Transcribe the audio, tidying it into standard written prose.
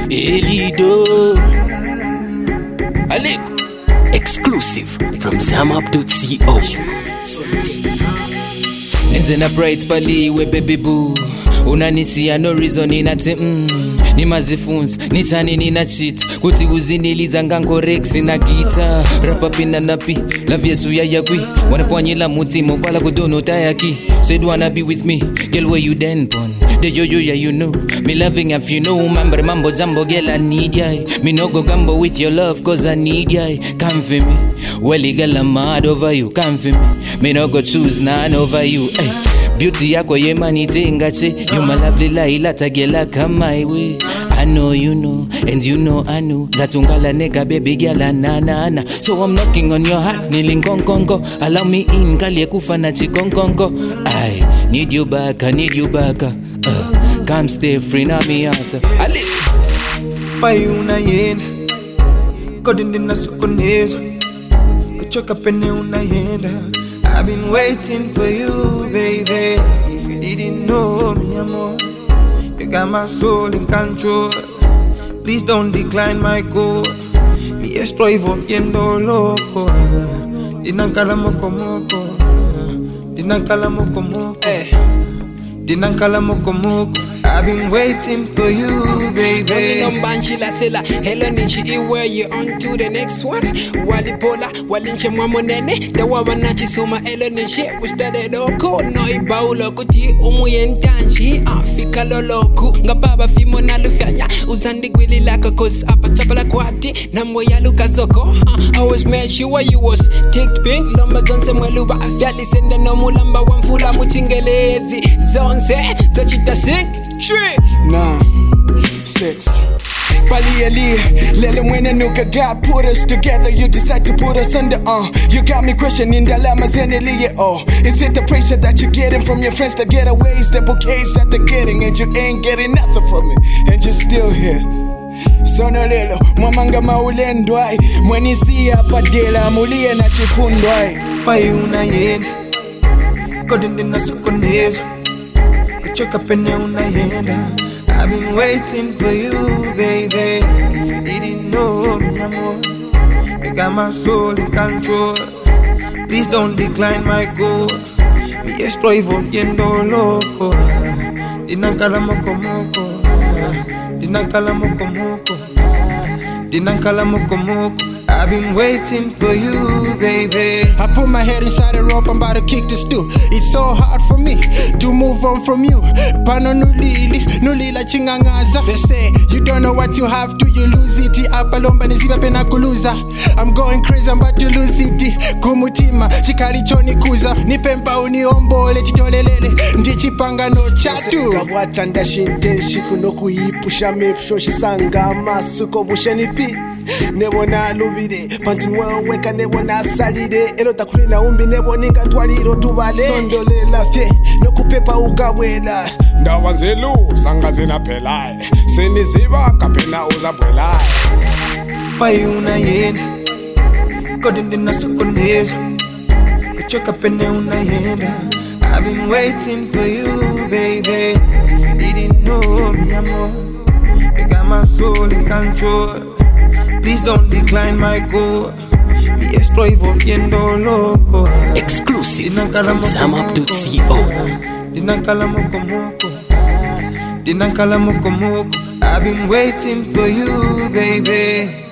Elido Aleko. Exclusive from zamup.co. Enzena bright paliwe baby boo. Unanisia no reason inati ni mazifunza nitani nina cheat kuti uziniliza ngango rex na guitar rapa pina napi love yesu ya yakwi wanaponyela mutima vala kudono tayaki said wanna be with me girl where you then pon the yo yeah you know me loving if you know mambo jambo girl I need ya me no go gamble with your love cause I need ya come for me well girl I'm mad over you come for me no go choose none over you hey. Beauty yako yemani tengache you my lovely laila tagela come my way I know you know and you know I know that ungala nega baby girl na so I'm knocking on your heart kneeling konkongo allow me in kali kufa na chikonkongo I need you back come stay free na me out ali payuna yenda kodinde na sokoneza kuchoka pene unayenda I've been waiting for you, baby. If you didn't know me, amor, you got my soul in control. Please don't decline my call. Me estoy volviendo loco. Dinankala moko moko. Dinankala moko moko. Dinankala moko moko. I've been waiting for you, baby. Banchila sela, Helen Ninchi, where you on to the next one. Wali Pola, Walinche Mamonene, the Wabanachi Suma, Ellen and shit, we started loco. No, Ibaulo, Kuti, Umuyen Tanchi, Africa Loloku, Gababa Fimona Lufanya, Uzandi Gwili Laka, cause Apachapala Kwati, Namoya Lukazoko. I always made sure you was take pink, Lumber Johnson Maluba, Valley Senda no Mulamba, one full of Mutingalezi, Zonze, the Chita Sink. 3, 9, 6. Pali Lele mwene nuka God put us together. You decide to put us under. You got me questioning dilemmas and is it the pressure that you're getting from your friends to get away? Is the bouquets that they're getting and you ain't getting nothing from it and you're still here? Sono lelo mwamanga maulendwai mwenisi hapa dela mulie na chifundwai payuna yenda kodinde na sokoneza kuchoka pene unayenda I've been waiting for you, baby. If you didn't know me, amor, you got my soul in control. Please don't decline my call. Me estoy volviendo loco. Dinankala moko moko. Dinankala moko moko. Dinankala moko moko. I've been waiting for you, baby. I put my head inside a rope, I'm about to kick this too. It's so hard for me to move on from you. Pano nulila chingangaza. They say you don't know what you have till you lose it. Apalomba niziba pena kuluza. I'm going crazy, I'm about to lose it. Kumutima, chikari choni kuza. Nipempa uniombole chitolelele. Ndichipanga no chatu. Kabwata ndashintenshi kunoku ipusha mepsho shisanga masuko bushenipi. Nebona lubide pantinwa weka nebona salide ero takulina umbi neboninga twaliro tubale sondolela fye nokupepa ukabwela ndawazelu sangazina pelai seniziba kapena uzabwela payuna yenda kodinde na sokoneza kuchoka pene unayenda I've been waiting for you, baby. If you didn't know me, amor, you got my soul in control. Please don't decline my call. Me estoy volviendo loco. Exclusive from zamup.co. Dinankala moko moko. Dinankala moko moko. I've been waiting for you, baby.